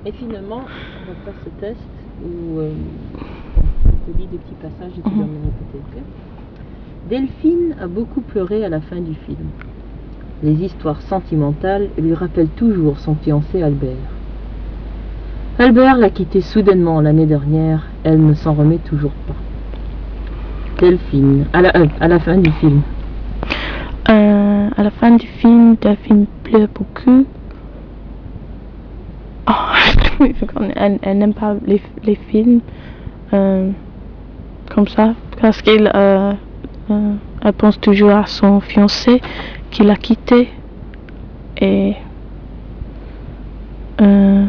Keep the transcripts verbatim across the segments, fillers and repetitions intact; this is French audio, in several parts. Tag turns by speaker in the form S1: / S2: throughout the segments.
S1: Et finalement, on va faire ce test où euh, je te lis des petits passages et tu dois me répéter. Okay. Delphine a beaucoup pleuré à la fin du film. Les histoires sentimentales lui rappellent toujours son fiancé Albert. Albert l'a quitté soudainement l'année dernière, elle ne s'en remet toujours pas. Delphine, à la, euh, à la fin du film.
S2: Euh, à la fin du film, Delphine pleure beaucoup. Oh, elle, elle n'aime pas les, les films euh, comme ça, parce qu'elle euh, euh, elle pense toujours à son fiancé qui l'a quitté. Et euh,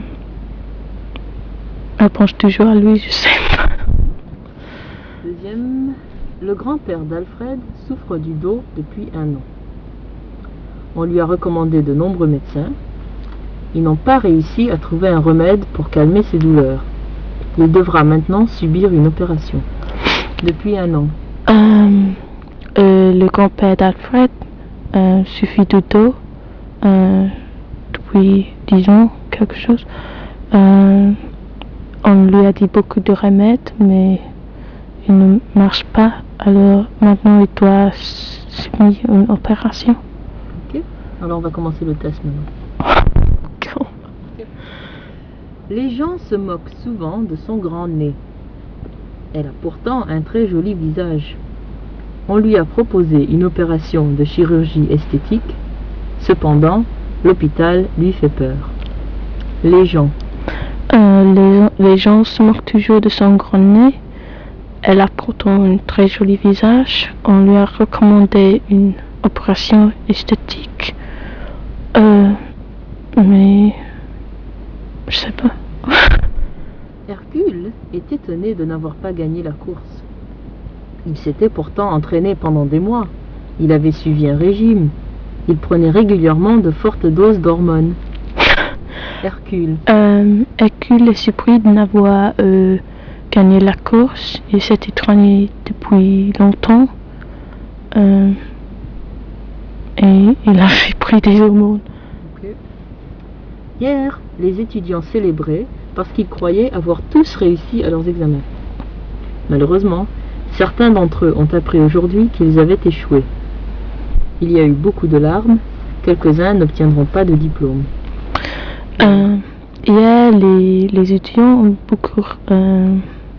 S2: elle pense toujours à lui, je sais pas.
S1: Deuxième, le grand-père d'Alfred souffre du dos depuis un an. On lui a recommandé de nombreux médecins. Ils n'ont pas réussi à trouver un remède pour calmer ses douleurs. Il devra maintenant subir une opération. Depuis un an.
S2: Euh, euh, le grand-père d'Alfred euh, suffit de dos euh, depuis dix ans, quelque chose. Euh, on lui a dit beaucoup de remèdes, mais il ne marche pas. Alors maintenant, il doit subir une opération.
S1: Ok, alors on va commencer le test maintenant. Les gens se moquent souvent de son grand nez. Elle a pourtant un très joli visage. On lui a proposé une opération de chirurgie esthétique. Cependant, l'hôpital lui fait peur. Les gens.
S2: Euh, les, les gens se moquent toujours de son grand nez. Elle a pourtant un très joli visage. On lui a recommandé une opération esthétique. Euh, mais... je sais pas.
S1: Hercule est étonné de n'avoir pas gagné la course. Il s'était pourtant entraîné pendant des mois. Il avait suivi un régime. Il prenait régulièrement de fortes doses d'hormones. Hercule.
S2: Euh, Hercule est surpris de n'avoir euh, gagné la course. Il s'est étraigné depuis longtemps. Euh, et il avait pris des hormones.
S1: Okay. Hier, les étudiants célébraient parce qu'ils croyaient avoir tous réussi à leurs examens. Malheureusement, certains d'entre eux ont appris aujourd'hui qu'ils avaient échoué. Il y a eu beaucoup de larmes, quelques-uns n'obtiendront pas de diplôme.
S2: Euh, hier, les, les étudiants ont beaucoup... Euh,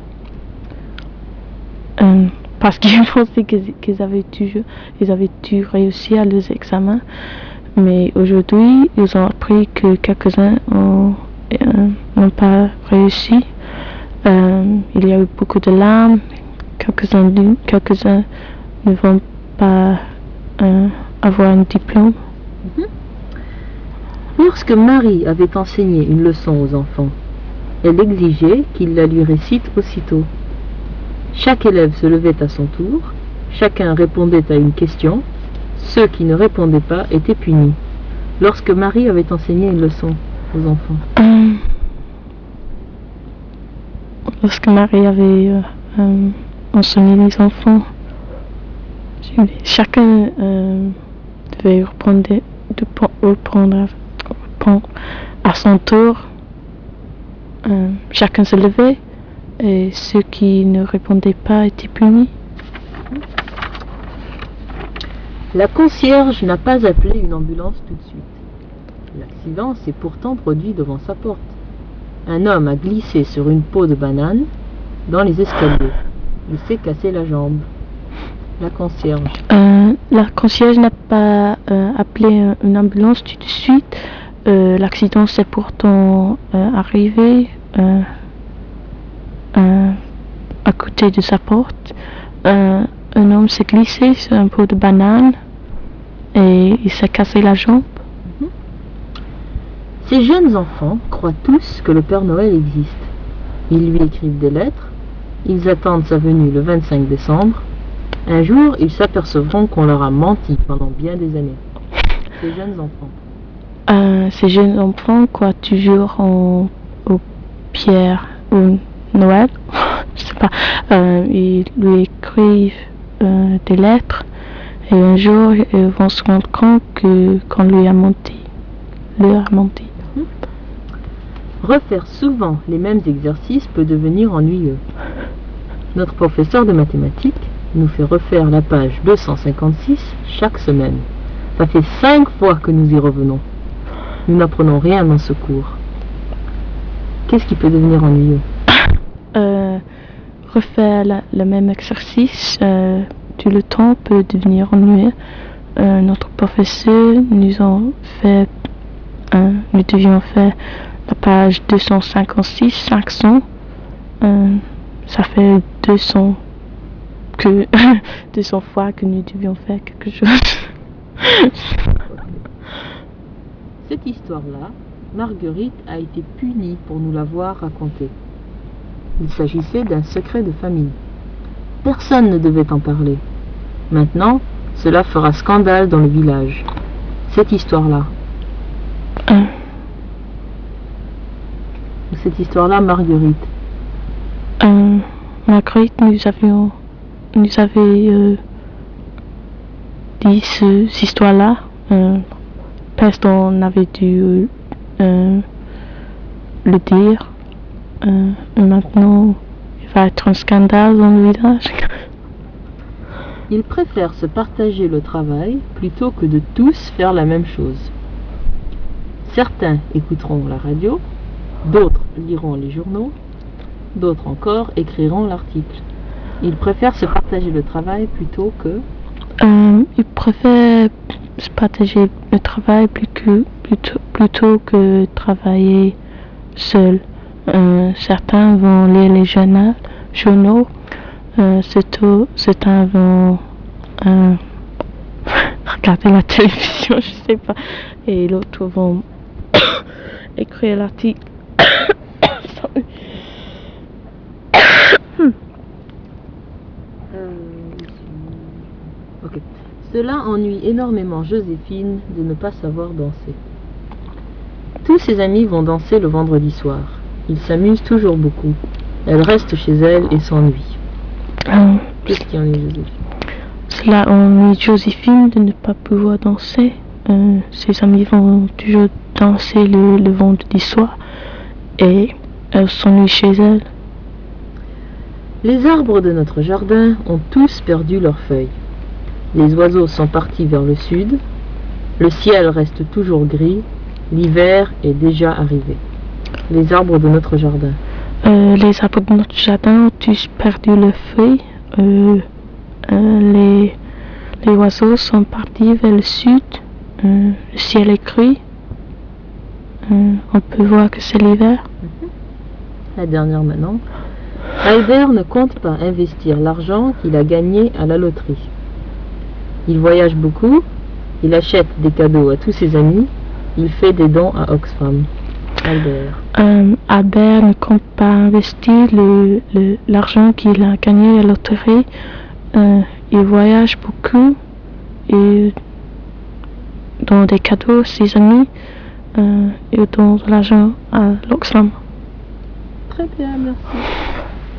S2: euh, parce qu'ils pensaient qu'ils, qu'ils avaient toujours, ils avaient dû réussir à leurs examens. Mais aujourd'hui, ils ont appris que quelques-uns ont, euh, n'ont pas réussi. Euh, il y a eu beaucoup de larmes. Quelques-uns, quelques-uns ne vont pas euh, avoir un diplôme.
S1: Mm-hmm. Lorsque Marie avait enseigné une leçon aux enfants, elle exigeait qu'ils la lui récitent aussitôt. Chaque élève se levait à son tour, chacun répondait à une question. Ceux qui ne répondaient pas étaient punis. Lorsque Marie avait enseigné une leçon aux enfants.
S2: Euh, lorsque Marie avait euh, euh, enseigné les enfants, chacun euh, devait répondre, de, répondre, à, répondre à son tour. Euh, chacun se levait et ceux qui ne répondaient pas étaient punis.
S1: La concierge n'a pas appelé une ambulance tout de suite. L'accident s'est pourtant produit devant sa porte. Un homme a glissé sur une peau de banane dans les escaliers. Il s'est cassé la jambe. La concierge.
S2: Euh, la concierge n'a pas euh, appelé une ambulance tout de suite. Euh, l'accident s'est pourtant euh, arrivé euh, euh, à côté de sa porte. Euh, un homme s'est glissé sur un pot de banane et il s'est cassé la jambe.
S1: Mm-hmm. Ces jeunes enfants croient tous que le Père Noël existe. Ils lui écrivent des lettres. Ils attendent sa venue le vingt-cinq décembre. Un jour, ils s'apercevront qu'on leur a menti pendant bien des années. Ces jeunes enfants.
S2: Euh, ces jeunes enfants croient toujours en, au Père ou Noël. Je sais pas. Euh, ils lui écrivent euh, des lettres et un jour ils vont se rendre compte que qu'on lui a menti, leur a menti.
S1: Refaire souvent les mêmes exercices peut devenir ennuyeux. Notre professeur de mathématiques nous fait refaire la page deux cent cinquante-six chaque semaine. Ça fait cinq fois que nous y revenons. Nous n'apprenons rien dans ce cours. Qu'est-ce qui peut devenir ennuyeux?
S2: euh, Refaire la, le même exercice euh, tout le temps peut devenir ennuyeux. Euh, notre professeur nous a fait, euh, nous devions faire la page deux cent cinquante-six, cinq cents. Euh, ça fait deux cents que deux cents fois que nous devions faire quelque chose.
S1: Cette histoire-là, Marguerite a été punie pour nous l'avoir racontée. Il s'agissait d'un secret de famille. Personne ne devait en parler. Maintenant, cela fera scandale dans le village. Cette histoire-là.
S2: Euh.
S1: Cette histoire-là, Marguerite.
S2: Euh, Marguerite, nous avions, nous avait euh, dit ce, cette histoire-là. Euh, personne n'avait dû euh, le dire. Euh, et maintenant, il va être un scandale dans le village.
S1: Ils préfèrent se partager le travail plutôt que de tous faire la même chose. Certains écouteront la radio, d'autres liront les journaux, d'autres encore écriront l'article. Ils préfèrent se partager le travail plutôt que...
S2: Euh, ils préfèrent se partager le travail plutôt, plutôt, plutôt que travailler seul. Euh, certains vont lire les journaux, journaux euh, certains vont euh, regarder la télévision, je sais pas, et l'autre vont écrire l'article.
S1: hmm. euh, okay. Cela ennuie énormément Joséphine de ne pas savoir danser. Tous ses amis vont danser le vendredi soir. Ils s'amusent toujours beaucoup. Elle reste chez elle et s'ennuie.
S2: Euh,
S1: Qu'est-ce qui ennuie Joséphine?
S2: Cela ennuie Joséphine de ne pas pouvoir danser. Euh, ses amis vont toujours danser le, le vendredi soir et elle s'ennuie chez elle.
S1: Les arbres de notre jardin ont tous perdu leurs feuilles. Les oiseaux sont partis vers le sud. Le ciel reste toujours gris. L'hiver est déjà arrivé. Les arbres de notre jardin.
S2: Euh, les arbres de notre jardin ont tous perdu leurs feuilles. Euh, euh, les, les oiseaux sont partis vers le sud. Euh, le ciel est gris. Euh, on peut voir que c'est l'hiver.
S1: La dernière maintenant. Albert ne compte pas investir l'argent qu'il a gagné à la loterie. Il voyage beaucoup. Il achète des cadeaux à tous ses amis. Il fait des dons à Oxfam. Albert.
S2: Euh, Albert ne compte pas investir le, le, l'argent qu'il a gagné à la loterie. Euh, il voyage beaucoup et donne des cadeaux à ses amis. Euh, et donne de l'argent à l'Oxfam.
S1: Très bien, merci.